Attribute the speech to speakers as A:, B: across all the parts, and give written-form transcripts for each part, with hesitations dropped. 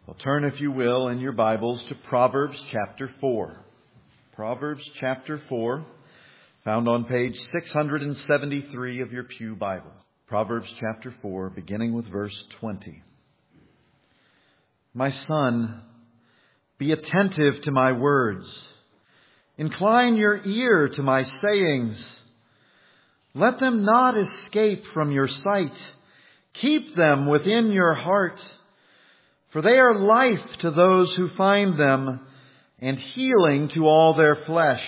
A: Well, turn, if you will, in your Bibles to Proverbs chapter 4. Proverbs chapter 4, found on page 673 of your pew Bible. Proverbs chapter 4, beginning with verse 20. My son, be attentive to my words. Incline your ear to my sayings. Let them not escape from your sight. Keep them within your heart. For they are life to those who find them, and healing to all their flesh.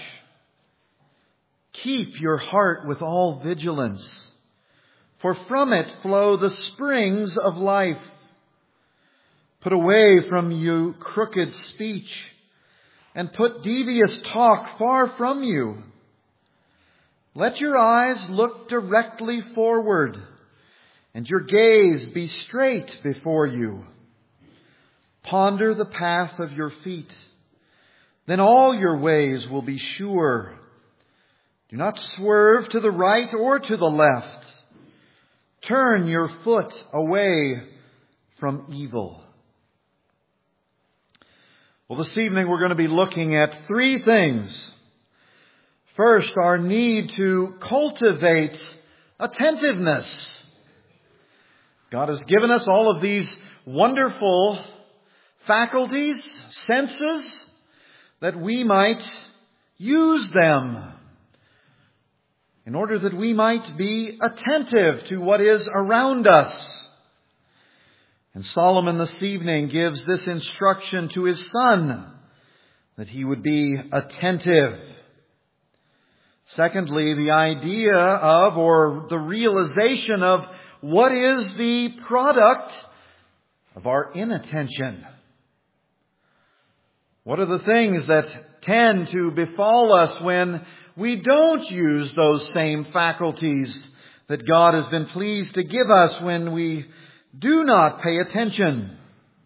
A: Keep your heart with all vigilance, for from it flow the springs of life. Put away from you crooked speech, and put devious talk far from you. Let your eyes look directly forward, and your gaze be straight before you. Ponder the path of your feet. Then all your ways will be sure. Do not swerve to the right or to the left. Turn your foot away from evil. Well, this evening we're going to be looking at three things. First, our need to cultivate attentiveness. God has given us all of these wonderful faculties, senses, that we might use them in order that we might be attentive to what is around us. And Solomon this evening gives this instruction to his son, that he would be attentive. Secondly, the idea of, or the realization of, what is the product of our inattention. What are the things that tend to befall us when we don't use those same faculties that God has been pleased to give us, when we do not pay attention?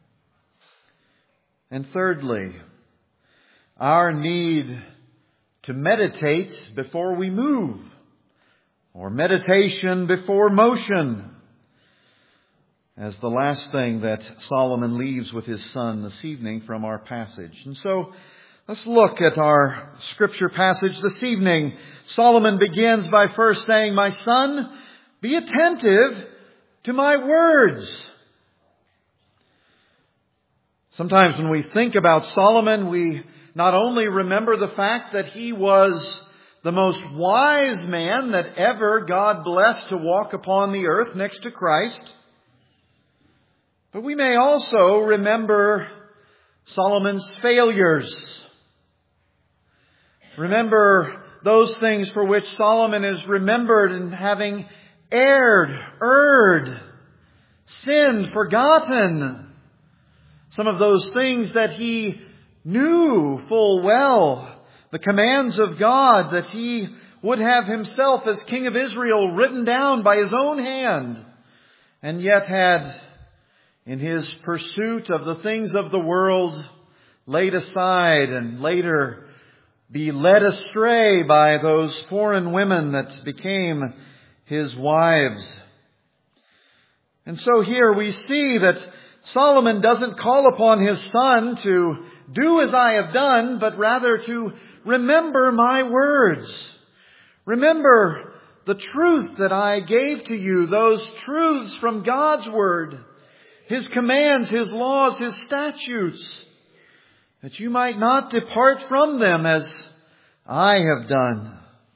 A: And thirdly, our need to meditate before we move, or meditation before motion, as the last thing that Solomon leaves with his son this evening from our passage. And so, let's look at our scripture passage this evening. Solomon begins by first saying, my son, be attentive to my words. Sometimes when we think about Solomon, we not only remember the fact that he was the most wise man that ever God blessed to walk upon the earth next to Christ, but we may also remember Solomon's failures. Remember those things for which Solomon is remembered in having erred, sinned, forgotten. Some of those things that he knew full well, the commands of God that he would have himself as king of Israel written down by his own hand, and yet had, in his pursuit of the things of the world, laid aside and later be led astray by those foreign women that became his wives. And so here we see that Solomon doesn't call upon his son to do as I have done, but rather to remember my words. Remember the truth that I gave to you, those truths from God's word, His commands, His laws, His statutes, that you might not depart from them as I have done.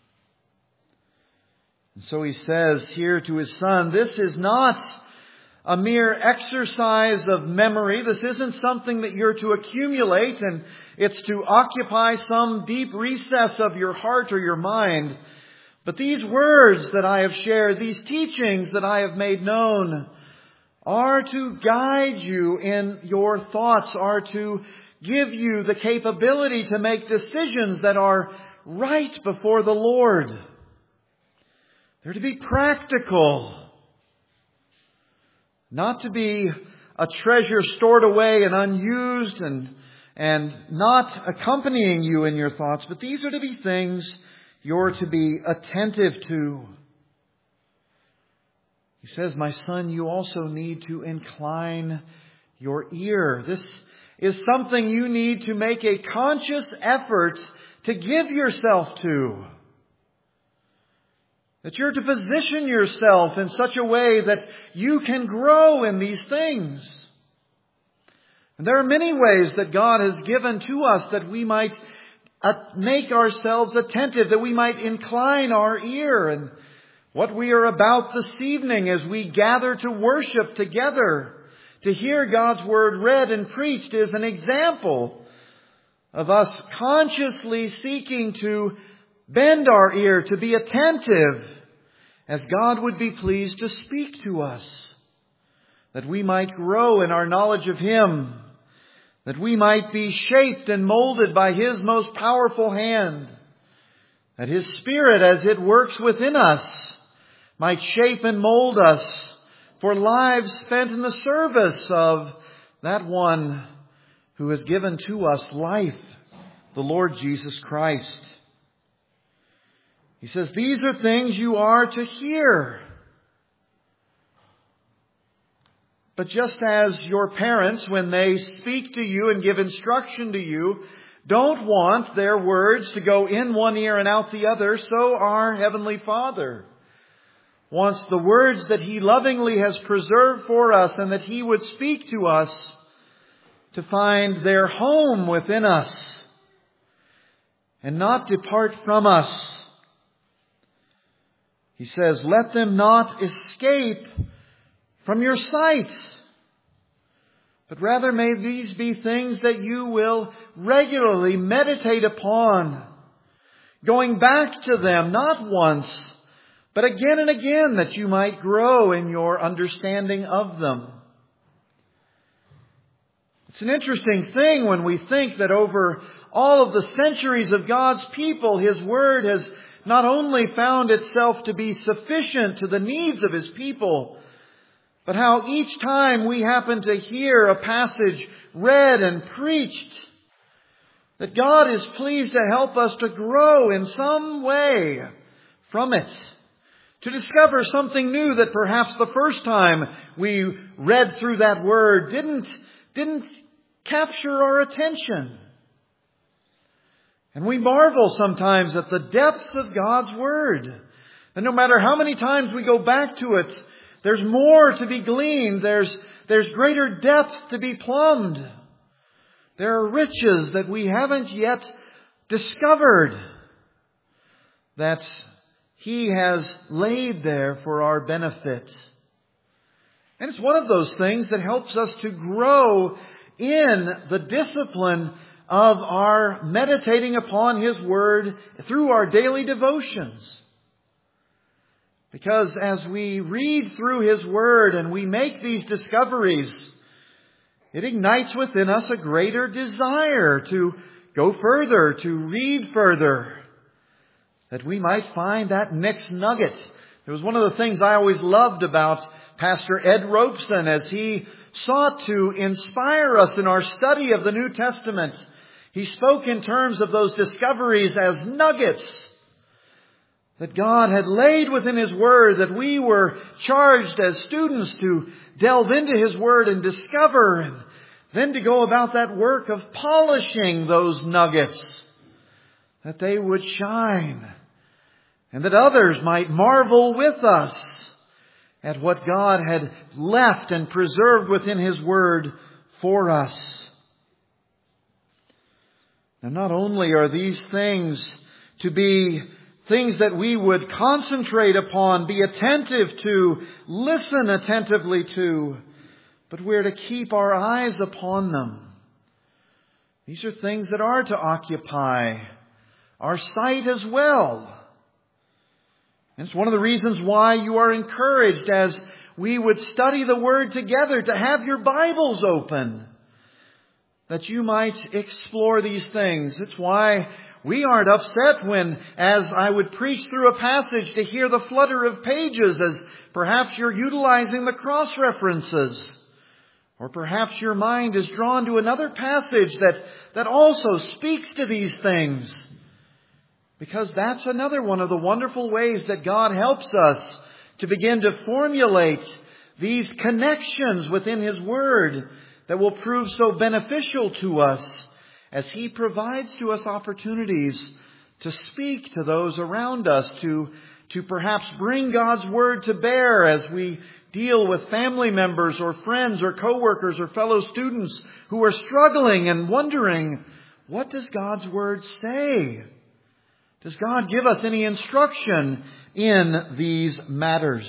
A: And so he says here to his son, this is not a mere exercise of memory. This isn't something that you're to accumulate and it's to occupy some deep recess of your heart or your mind. But these words that I have shared, these teachings that I have made known, are to guide you in your thoughts, are to give you the capability to make decisions that are right before the Lord. They're to be practical, not to be a treasure stored away and unused and not accompanying you in your thoughts, but these are to be things you're to be attentive to. He says, my son, you also need to incline your ear. This is something you need to make a conscious effort to give yourself to. That you're to position yourself in such a way that you can grow in these things. And there are many ways that God has given to us that we might make ourselves attentive, that we might incline our ear. And what we are about this evening as we gather to worship together, to hear God's Word read and preached, is an example of us consciously seeking to bend our ear, to be attentive, as God would be pleased to speak to us, that we might grow in our knowledge of Him, that we might be shaped and molded by His most powerful hand, that His Spirit, as it works within us, might shape and mold us for lives spent in the service of that one who has given to us life, the Lord Jesus Christ. He says, these are things you are to hear. But just as your parents, when they speak to you and give instruction to you, don't want their words to go in one ear and out the other, so our Heavenly Father wants the words that He lovingly has preserved for us and that He would speak to us to find their home within us and not depart from us. He says, let them not escape from your sight, but rather may these be things that you will regularly meditate upon, going back to them not once, but again and again, that you might grow in your understanding of them. It's an interesting thing when we think that over all of the centuries of God's people, His Word has not only found itself to be sufficient to the needs of His people, but how each time we happen to hear a passage read and preached, that God is pleased to help us to grow in some way from it, to discover something new that perhaps the first time we read through that word didn't capture our attention. And we marvel sometimes at the depths of God's Word. And no matter how many times we go back to it, there's more to be gleaned. There's greater depth to be plumbed. There are riches that we haven't yet discovered that He has laid there for our benefit. And it's one of those things that helps us to grow in the discipline of our meditating upon His Word through our daily devotions. Because as we read through His Word and we make these discoveries, it ignites within us a greater desire to go further, to read further, that we might find that next nugget. It was one of the things I always loved about Pastor Ed Robeson as he sought to inspire us in our study of the New Testament. He spoke in terms of those discoveries as nuggets that God had laid within His Word, that we were charged as students to delve into His Word and discover, and then to go about that work of polishing those nuggets, that they would shine, and that others might marvel with us at what God had left and preserved within His Word for us. Now, not only are these things to be things that we would concentrate upon, be attentive to, listen attentively to, but we're to keep our eyes upon them. These are things that are to occupy our sight as well. And it's one of the reasons why you are encouraged as we would study the Word together to have your Bibles open, that you might explore these things. It's why we aren't upset when, as I would preach through a passage, to hear the flutter of pages as perhaps you're utilizing the cross-references. Or perhaps your mind is drawn to another passage that also speaks to these things. Because that's another one of the wonderful ways that God helps us to begin to formulate these connections within His Word that will prove so beneficial to us as He provides to us opportunities to speak to those around us, to perhaps bring God's Word to bear as we deal with family members or friends or coworkers or fellow students who are struggling and wondering, what does God's Word say? Does God give us any instruction in these matters?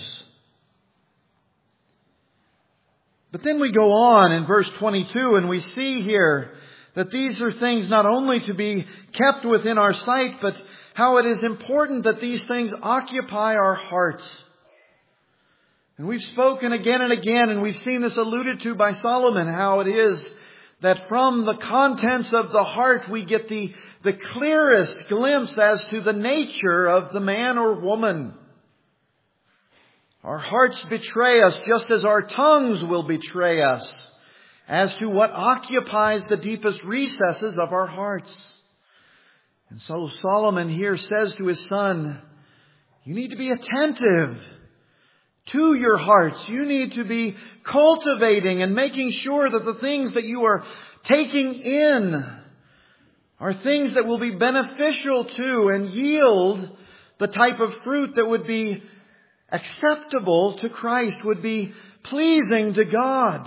A: But then we go on in verse 22 and we see here that these are things not only to be kept within our sight, but how it is important that these things occupy our hearts. And we've spoken again and again, and we've seen this alluded to by Solomon, how it is that from the contents of the heart we get the clearest glimpse as to the nature of the man or woman. Our hearts betray us just as our tongues will betray us as to what occupies the deepest recesses of our hearts. And so Solomon here says to his son, you need to be attentive to your hearts. You need to be cultivating and making sure that the things that you are taking in are things that will be beneficial to and yield the type of fruit that would be acceptable to Christ, would be pleasing to God.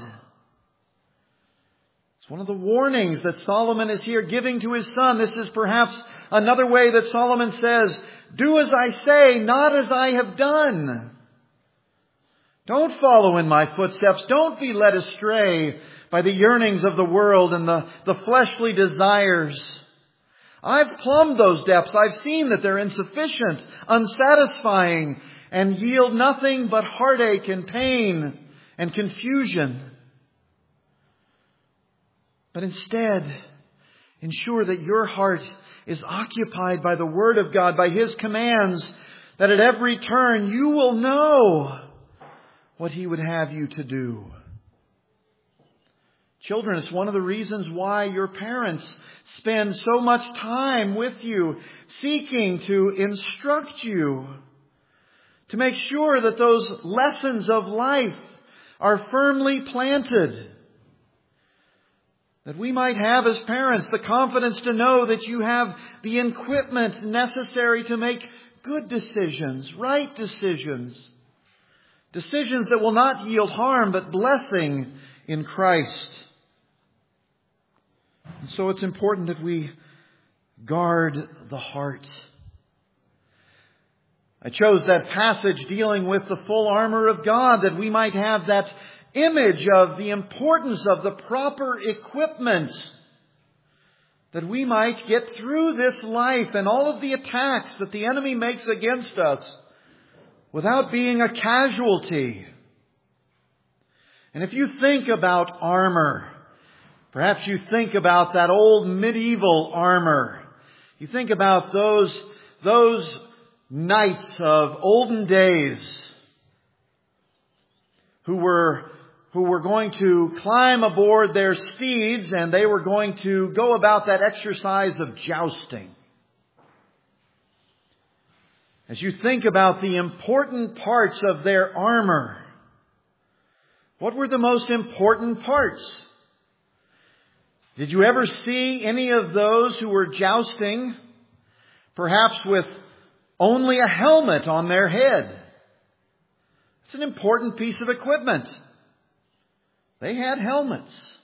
A: It's one of the warnings that Solomon is here giving to his son. This is perhaps another way that Solomon says, do as I say, not as I have done. Don't follow in my footsteps. Don't be led astray by the yearnings of the world and the fleshly desires. I've plumbed those depths. I've seen that they're insufficient, unsatisfying, and yield nothing but heartache and pain and confusion. But instead, ensure that your heart is occupied by the Word of God, by His commands, that at every turn you will know what He would have you to do. Children, it's one of the reasons why your parents spend so much time with you, seeking to instruct you, to make sure that those lessons of life are firmly planted. That we might have as parents the confidence to know that you have the equipment necessary to make good decisions, right decisions. Decisions that will not yield harm but blessing in Christ. And so it's important that we guard the heart. I chose that passage dealing with the full armor of God that we might have that image of the importance of the proper equipment, that we might get through this life and all of the attacks that the enemy makes against us without being a casualty. And if you think about armor, perhaps you think about that old medieval armor. You think about those knights of olden days who were going to climb aboard their steeds and they were going to go about that exercise of jousting. As you think about the important parts of their armor, what were the most important parts? Did you ever see any of those who were jousting, perhaps with only a helmet on their head? It's an important piece of equipment. They had helmets.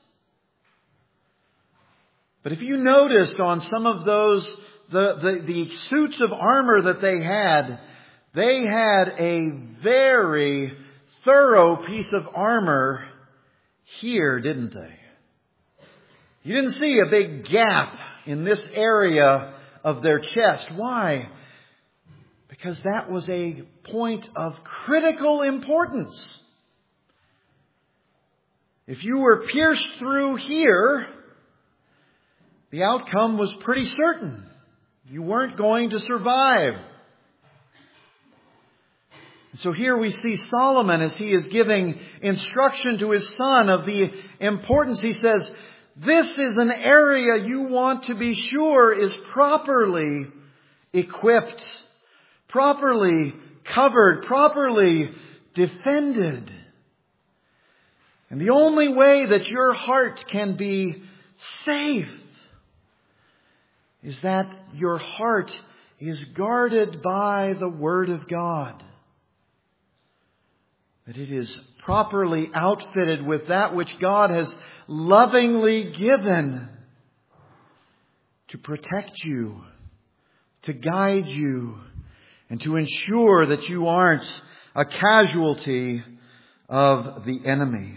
A: But if you noticed on some of those, the suits of armor that they had a very thorough piece of armor here, didn't they? You didn't see a big gap in this area of their chest. Why? Because that was a point of critical importance. If you were pierced through here, the outcome was pretty certain. You weren't going to survive. And so here we see Solomon as he is giving instruction to his son of the importance. He says, this is an area you want to be sure is properly equipped, properly covered, properly defended. And the only way that your heart can be safe is that your heart is guarded by the Word of God. That it is properly outfitted with that which God has lovingly given to protect you, to guide you, and to ensure that you aren't a casualty of the enemy.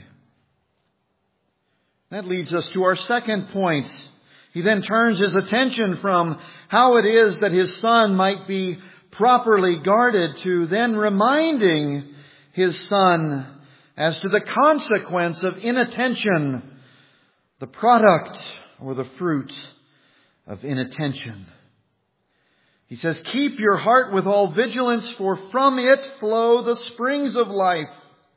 A: That leads us to our second point. He then turns his attention from how it is that his son might be properly guarded to then reminding his son as to the consequence of inattention, the product or the fruit of inattention. He says, "Keep your heart with all vigilance, for from it flow the springs of life."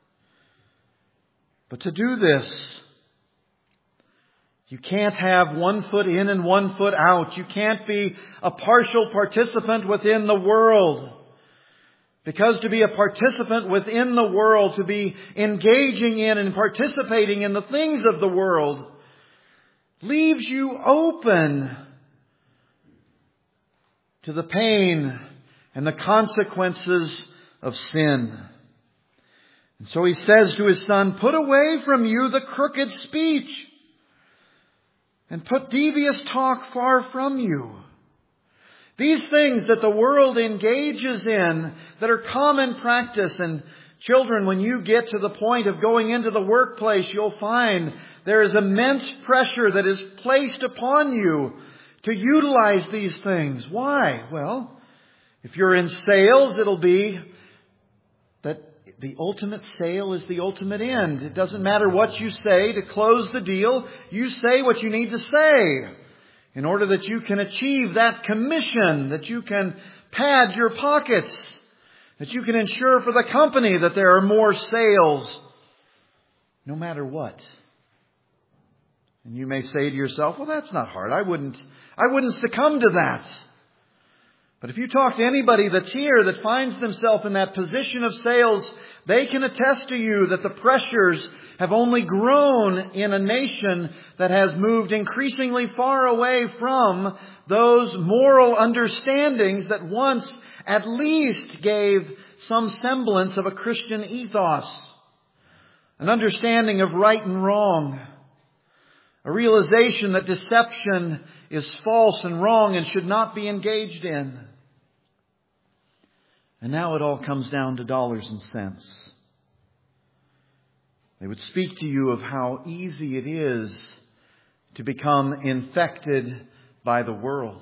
A: But to do this, you can't have one foot in and one foot out. You can't be a partial participant within the world. Because to be a participant within the world, to be engaging in and participating in the things of the world, leaves you open to the pain and the consequences of sin. And so he says to his son, "Put away from you the crooked speech, and put devious talk far from you." These things that the world engages in, that are common practice. And children, when you get to the point of going into the workplace, you'll find there is immense pressure that is placed upon you to utilize these things. Why? Well, if you're in sales, it'll be that the ultimate sale is the ultimate end. It doesn't matter what you say to close the deal. You say what you need to say in order that you can achieve that commission, that you can pad your pockets, that you can ensure for the company that there are more sales, no matter what. And you may say to yourself, "Well, that's not hard. I wouldn't succumb to that." But if you talk to anybody that's here that finds themselves in that position of sales, they can attest to you that the pressures have only grown in a nation that has moved increasingly far away from those moral understandings that once at least gave some semblance of a Christian ethos, an understanding of right and wrong, a realization that deception is false and wrong and should not be engaged in. And now it all comes down to dollars and cents. They would speak to you of how easy it is to become infected by the world.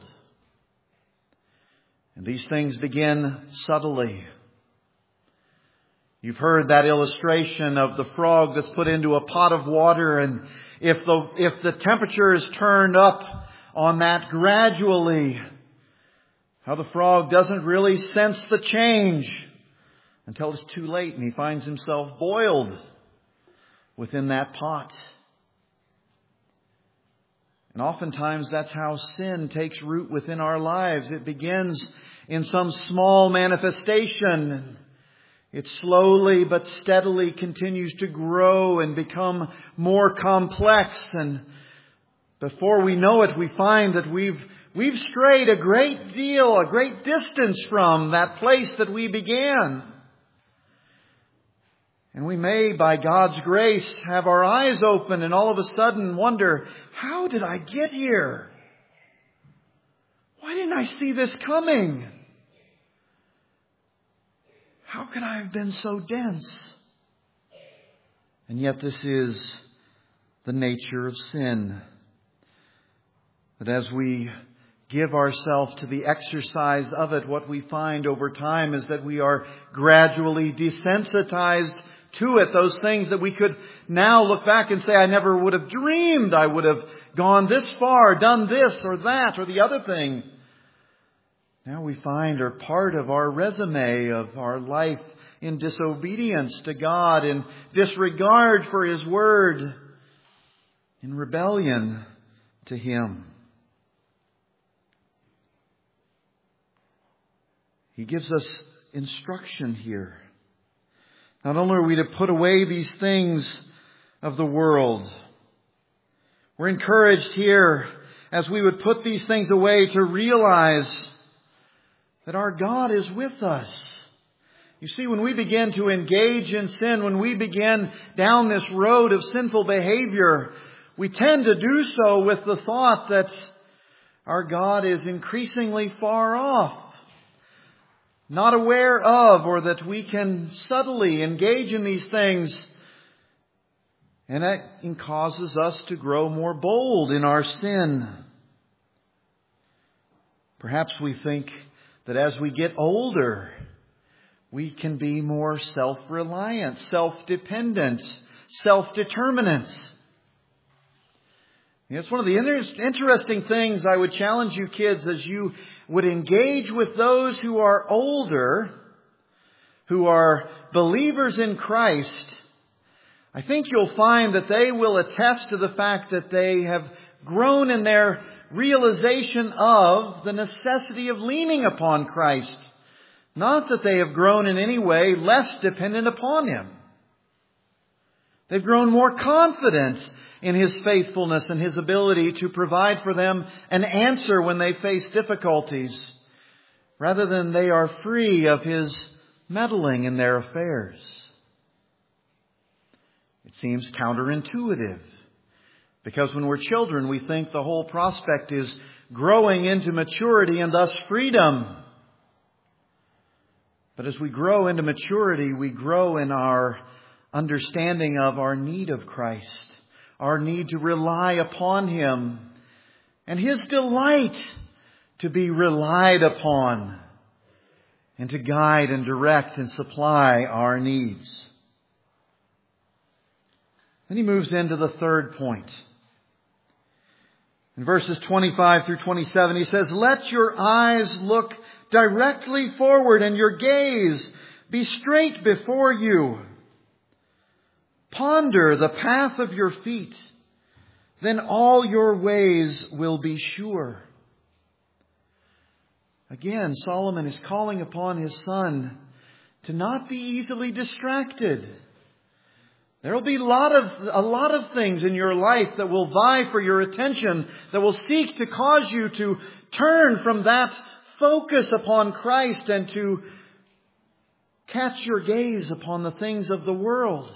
A: And these things begin subtly. You've heard that illustration of the frog that's put into a pot of water, and if the temperature is turned up on that gradually, how the frog doesn't really sense the change until it's too late and he finds himself boiled within that pot. And oftentimes that's how sin takes root within our lives. It begins in some small manifestation. It slowly but steadily continues to grow and become more complex. And before we know it, we find that we've strayed a great distance from that place that we began. And we may, by God's grace, have our eyes open and all of a sudden wonder, how did I get here? Why didn't I see this coming? How could I have been so dense? And yet this is the nature of sin. That as we give ourselves to the exercise of it, what we find over time is that we are gradually desensitized to it. Those things that we could now look back and say, I never would have dreamed I would have gone this far, done this or that or the other thing. Now we find are part of our resume of our life in disobedience to God, in disregard for His Word, in rebellion to Him. He gives us instruction here. Not only are we to put away these things of the world. We're encouraged here, as we would put these things away, to realize that our God is with us. You see, when we begin to engage in sin, when we begin down this road of sinful behavior, we tend to do so with the thought that our God is increasingly far off, not aware of, or that we can subtly engage in these things. And that causes us to grow more bold in our sin. Perhaps we think that as we get older, we can be more self-reliant, self-dependent, self-determinant. It's one of the interesting things I would challenge you kids as you would engage with those who are older, who are believers in Christ. I think you'll find that they will attest to the fact that they have grown in their realization of the necessity of leaning upon Christ. Not that they have grown in any way less dependent upon Him. They've grown more confident in His faithfulness and His ability to provide for them an answer when they face difficulties, rather than they are free of His meddling in their affairs. It seems counterintuitive, because when we're children, we think the whole prospect is growing into maturity and thus freedom. But as we grow into maturity, we grow in our understanding of our need of Christ, our need to rely upon Him, and His delight to be relied upon, and to guide and direct and supply our needs. Then he moves into the third point. In verses 25 through 27, he says, "Let your eyes look directly forward and your gaze be straight before you. Ponder the path of your feet, then all your ways will be sure." Again, Solomon is calling upon his son to not be easily distracted. There will be a lot of things in your life that will vie for your attention, that will seek to cause you to turn from that focus upon Christ and to catch your gaze upon the things of the world.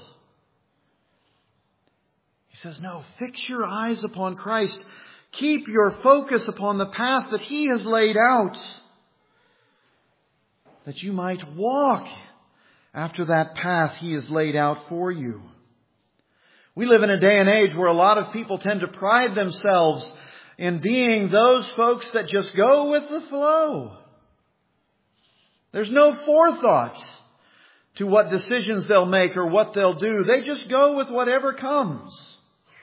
A: He says, no, fix your eyes upon Christ. Keep your focus upon the path that He has laid out, that you might walk after that path He has laid out for you. We live in a day and age where a lot of people tend to pride themselves in being those folks that just go with the flow. There's no forethought to what decisions they'll make or what they'll do. They just go with whatever comes.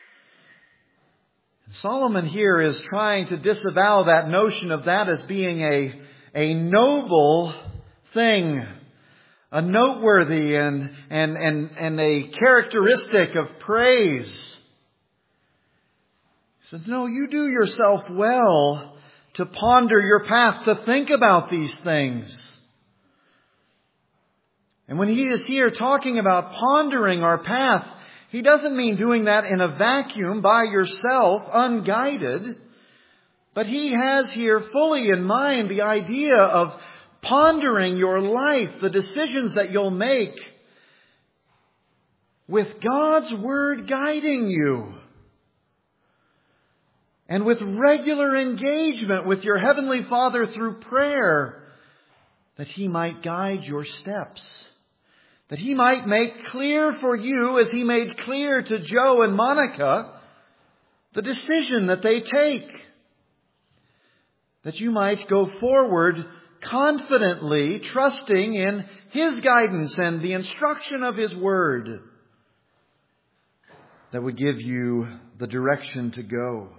A: Solomon here is trying to disavow that notion of that as being a noble thing, a noteworthy and a characteristic of praise. He says, no, you do yourself well to ponder your path, to think about these things. And when he is here talking about pondering our path, he doesn't mean doing that in a vacuum by yourself, unguided. But he has here fully in mind the idea of pondering your life, the decisions that you'll make, with God's Word guiding you. And with regular engagement with your Heavenly Father through prayer, that He might guide your steps. That He might make clear for you, as He made clear to Joe and Monica, the decision that they take. That you might go forward confidently, trusting in His guidance and the instruction of His Word that would give you the direction to go.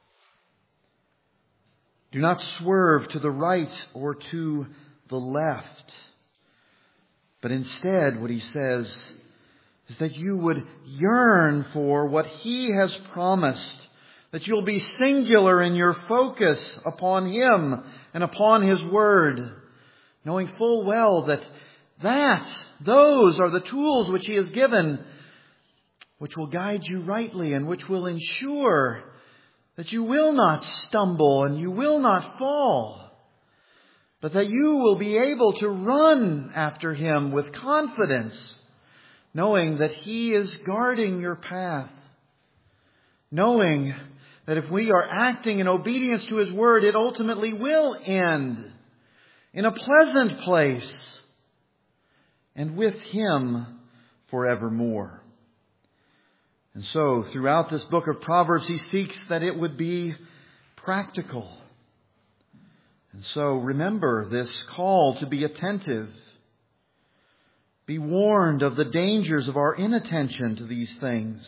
A: Do not swerve to the right or to the left. But instead, what he says is that you would yearn for what He has promised. That you'll be singular in your focus upon Him and upon His Word. Knowing full well that those are the tools which He has given which will guide you rightly and which will ensure that you will not stumble and you will not fall, but that you will be able to run after Him with confidence, knowing that He is guarding your path, knowing that if we are acting in obedience to His Word, it ultimately will end in a pleasant place and with Him forevermore. And so, throughout this book of Proverbs, he seeks that it would be practical. And so, remember this call to be attentive. Be warned of the dangers of our inattention to these things.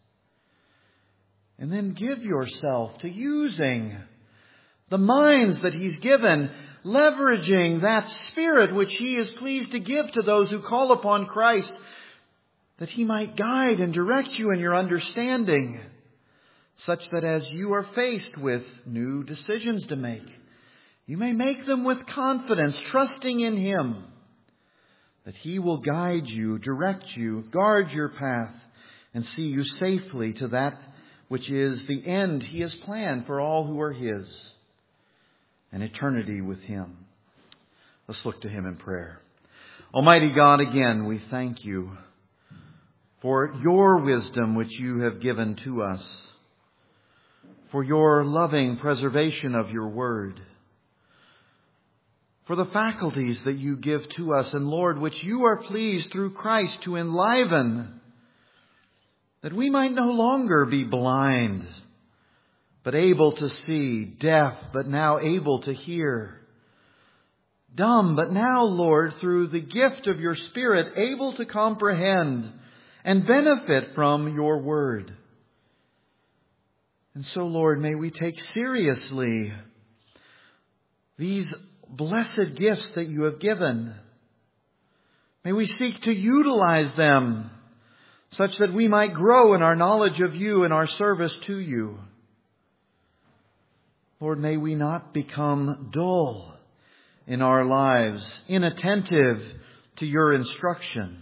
A: And then give yourself to using the minds that He's given, leveraging that Spirit which He is pleased to give to those who call upon Christ, that He might guide and direct you in your understanding, such that as you are faced with new decisions to make, you may make them with confidence, trusting in Him, that He will guide you, direct you, guard your path, and see you safely to that which is the end He has planned for all who are His, an eternity with Him. Let's look to Him in prayer. Almighty God, again, we thank You for Your wisdom which You have given to us, for Your loving preservation of Your Word, for the faculties that You give to us, and Lord, which You are pleased through Christ to enliven, that we might no longer be blind, but able to see, deaf, but now able to hear, dumb, but now, Lord, through the gift of Your Spirit, able to comprehend and benefit from Your Word. And so, Lord, may we take seriously these blessed gifts that You have given. May we seek to utilize them such that we might grow in our knowledge of You and our service to You. Lord, may we not become dull in our lives, inattentive to Your instruction,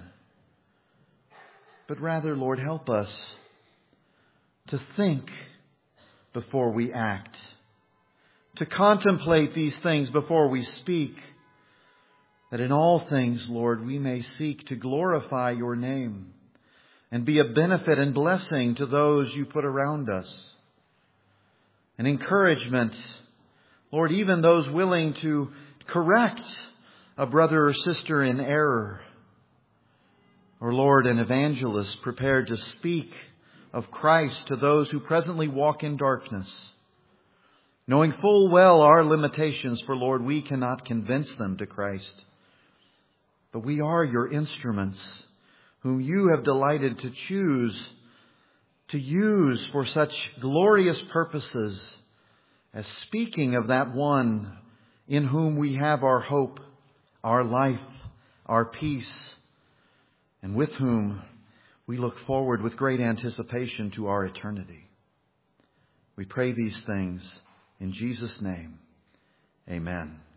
A: but rather, Lord, help us to think before we act, to contemplate these things before we speak, that in all things, Lord, we may seek to glorify Your name and be a benefit and blessing to those You put around us. An encouragement, Lord, even those willing to correct a brother or sister in error. Or, Lord, an evangelist prepared to speak of Christ to those who presently walk in darkness, knowing full well our limitations, for, Lord, we cannot convince them to Christ. But we are Your instruments, whom You have delighted to choose, to use for such glorious purposes as speaking of that one in whom we have our hope, our life, our peace, and with whom we look forward with great anticipation to our eternity. We pray these things in Jesus' name. Amen.